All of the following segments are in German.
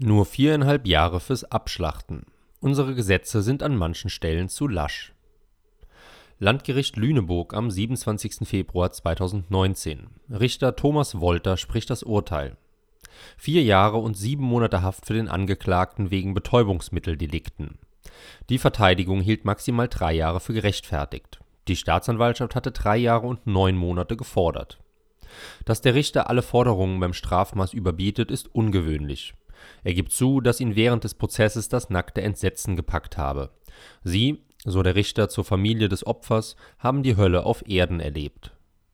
Nur 4,5 Jahre fürs Abschlachten. Unsere Gesetze sind an manchen Stellen zu lasch. Landgericht Lüneburg am 27. Februar 2019. Richter Thomas Wolter spricht das Urteil. 4 Jahre und 7 Monate Haft für den Angeklagten wegen Betäubungsmitteldelikten. Die Verteidigung hielt maximal 3 Jahre für gerechtfertigt. Die Staatsanwaltschaft hatte 3 Jahre und 9 Monate gefordert. Dass der Richter alle Forderungen beim Strafmaß überbietet, ist ungewöhnlich. Er gibt zu, dass ihn während des Prozesses das nackte Entsetzen gepackt habe. Sie, so der Richter zur Familie des Opfers, haben die Hölle auf Erden erlebt.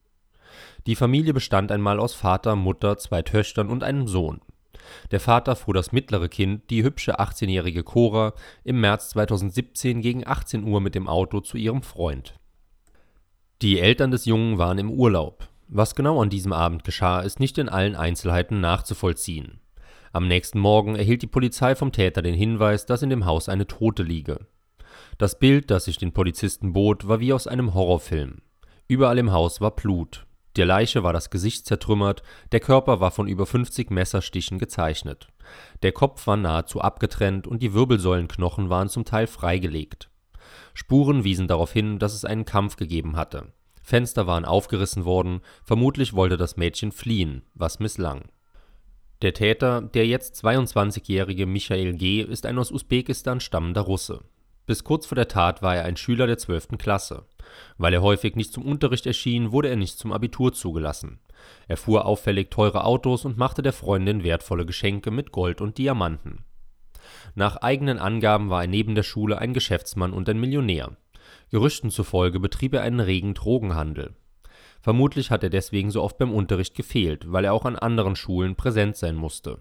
Die Familie bestand einmal aus Vater, Mutter, 2 Töchtern und einem Sohn. Der Vater fuhr das mittlere Kind, die hübsche 18-jährige Cora, im März 2017 gegen 18 Uhr mit dem Auto zu ihrem Freund. Die Eltern des Jungen waren im Urlaub. Was genau an diesem Abend geschah, ist nicht in allen Einzelheiten nachzuvollziehen. Am nächsten Morgen erhielt die Polizei vom Täter den Hinweis, dass in dem Haus eine Tote liege. Das Bild, das sich den Polizisten bot, war wie aus einem Horrorfilm. Überall im Haus war Blut. Der Leiche war das Gesicht zertrümmert, der Körper war von über 50 Messerstichen gezeichnet. Der Kopf war nahezu abgetrennt und die Wirbelsäulenknochen waren zum Teil freigelegt. Spuren wiesen darauf hin, dass es einen Kampf gegeben hatte. Fenster waren aufgerissen worden, vermutlich wollte das Mädchen fliehen, was misslang. Der Täter, der jetzt 22-jährige Michael G., ist ein aus Usbekistan stammender Russe. Bis kurz vor der Tat war er ein Schüler der 12. Klasse. Weil er häufig nicht zum Unterricht erschien, wurde er nicht zum Abitur zugelassen. Er fuhr auffällig teure Autos und machte der Freundin wertvolle Geschenke mit Gold und Diamanten. Nach eigenen Angaben war er neben der Schule ein Geschäftsmann und ein Millionär. Gerüchten zufolge betrieb er einen regen Drogenhandel. Vermutlich hat er deswegen so oft beim Unterricht gefehlt, weil er auch an anderen Schulen präsent sein musste.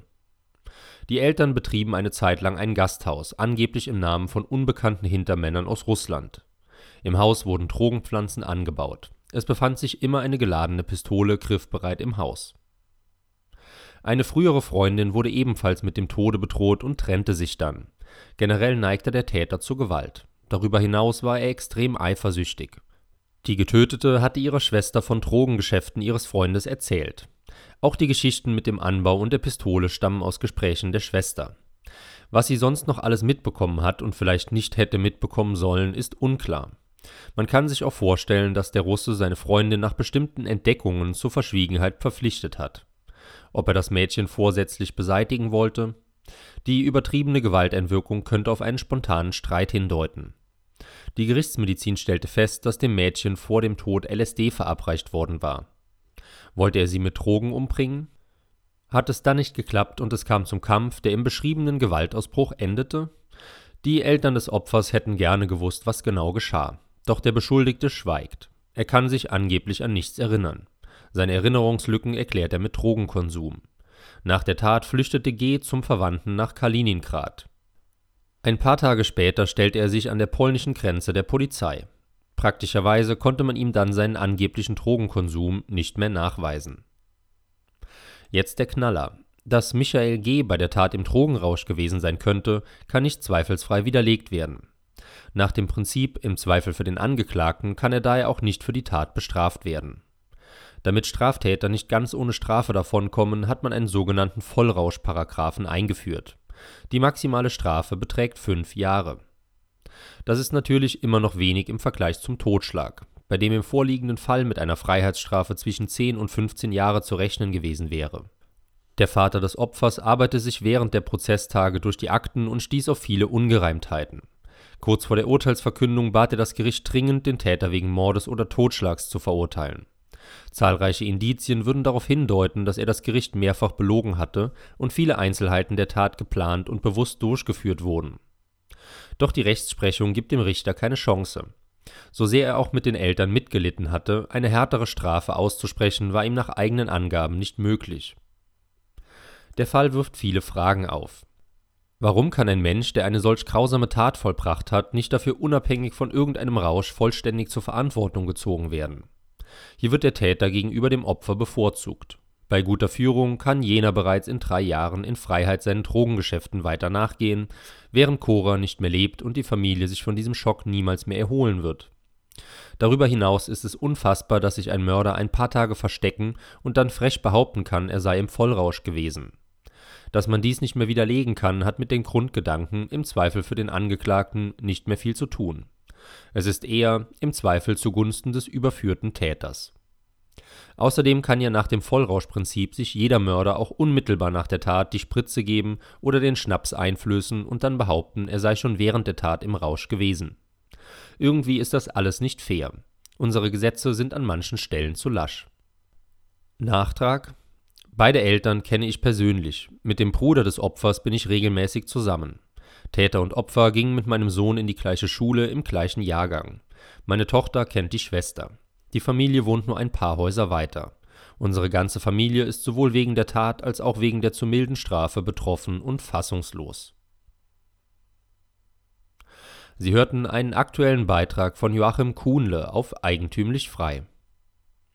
Die Eltern betrieben eine Zeit lang ein Gasthaus, angeblich im Namen von unbekannten Hintermännern aus Russland. Im Haus wurden Drogenpflanzen angebaut. Es befand sich immer eine geladene Pistole griffbereit im Haus. Eine frühere Freundin wurde ebenfalls mit dem Tode bedroht und trennte sich dann. Generell neigte der Täter zur Gewalt. Darüber hinaus war er extrem eifersüchtig. Die Getötete hatte ihrer Schwester von Drogengeschäften ihres Freundes erzählt. Auch die Geschichten mit dem Anbau und der Pistole stammen aus Gesprächen der Schwester. Was sie sonst noch alles mitbekommen hat und vielleicht nicht hätte mitbekommen sollen, ist unklar. Man kann sich auch vorstellen, dass der Russe seine Freundin nach bestimmten Entdeckungen zur Verschwiegenheit verpflichtet hat. Ob er das Mädchen vorsätzlich beseitigen wollte? Die übertriebene Gewalteinwirkung könnte auf einen spontanen Streit hindeuten. Die Gerichtsmedizin stellte fest, dass dem Mädchen vor dem Tod LSD verabreicht worden war. Wollte er sie mit Drogen umbringen? Hat es dann nicht geklappt und es kam zum Kampf, der im beschriebenen Gewaltausbruch endete? Die Eltern des Opfers hätten gerne gewusst, was genau geschah. Doch der Beschuldigte schweigt. Er kann sich angeblich an nichts erinnern. Seine Erinnerungslücken erklärt er mit Drogenkonsum. Nach der Tat flüchtete G. zum Verwandten nach Kaliningrad. Ein paar Tage später stellte er sich an der polnischen Grenze der Polizei. Praktischerweise konnte man ihm dann seinen angeblichen Drogenkonsum nicht mehr nachweisen. Jetzt der Knaller. Dass Michael G. bei der Tat im Drogenrausch gewesen sein könnte, kann nicht zweifelsfrei widerlegt werden. Nach dem Prinzip im Zweifel für den Angeklagten kann er daher auch nicht für die Tat bestraft werden. Damit Straftäter nicht ganz ohne Strafe davonkommen, hat man einen sogenannten Vollrauschparagraphen eingeführt. Die maximale Strafe beträgt 5 Jahre. Das ist natürlich immer noch wenig im Vergleich zum Totschlag, bei dem im vorliegenden Fall mit einer Freiheitsstrafe zwischen 10 und 15 Jahre zu rechnen gewesen wäre. Der Vater des Opfers arbeitete sich während der Prozesstage durch die Akten und stieß auf viele Ungereimtheiten. Kurz vor der Urteilsverkündung bat er das Gericht dringend, den Täter wegen Mordes oder Totschlags zu verurteilen. Zahlreiche Indizien würden darauf hindeuten, dass er das Gericht mehrfach belogen hatte und viele Einzelheiten der Tat geplant und bewusst durchgeführt wurden. Doch die Rechtsprechung gibt dem Richter keine Chance. So sehr er auch mit den Eltern mitgelitten hatte, eine härtere Strafe auszusprechen, war ihm nach eigenen Angaben nicht möglich. Der Fall wirft viele Fragen auf. Warum kann ein Mensch, der eine solch grausame Tat vollbracht hat, nicht dafür unabhängig von irgendeinem Rausch vollständig zur Verantwortung gezogen werden? Hier wird der Täter gegenüber dem Opfer bevorzugt. Bei guter Führung kann jener bereits in 3 Jahren in Freiheit seinen Drogengeschäften weiter nachgehen, während Cora nicht mehr lebt und die Familie sich von diesem Schock niemals mehr erholen wird. Darüber hinaus ist es unfassbar, dass sich ein Mörder ein paar Tage verstecken und dann frech behaupten kann, er sei im Vollrausch gewesen. Dass man dies nicht mehr widerlegen kann, hat mit den Grundgedanken, im Zweifel für den Angeklagten, nicht mehr viel zu tun. Es ist eher im Zweifel zugunsten des überführten Täters. Außerdem kann ja nach dem Vollrauschprinzip sich jeder Mörder auch unmittelbar nach der Tat die Spritze geben oder den Schnaps einflößen und dann behaupten, er sei schon während der Tat im Rausch gewesen. Irgendwie ist das alles nicht fair. Unsere Gesetze sind an manchen Stellen zu lasch. Nachtrag: Beide Eltern kenne ich persönlich. Mit dem Bruder des Opfers bin ich regelmäßig zusammen. Täter und Opfer gingen mit meinem Sohn in die gleiche Schule im gleichen Jahrgang. Meine Tochter kennt die Schwester. Die Familie wohnt nur ein paar Häuser weiter. Unsere ganze Familie ist sowohl wegen der Tat als auch wegen der zu milden Strafe betroffen und fassungslos. Sie hörten einen aktuellen Beitrag von Joachim Kuhnle auf Eigentümlich Frei.